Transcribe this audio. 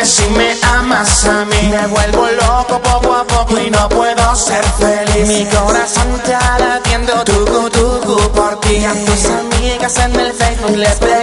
si me amas a mí. Me vuelvo loco poco a poco y no puedo ser feliz. Mi corazón ya latiendo tucu tucu por ti. A tus amigas en el Facebook les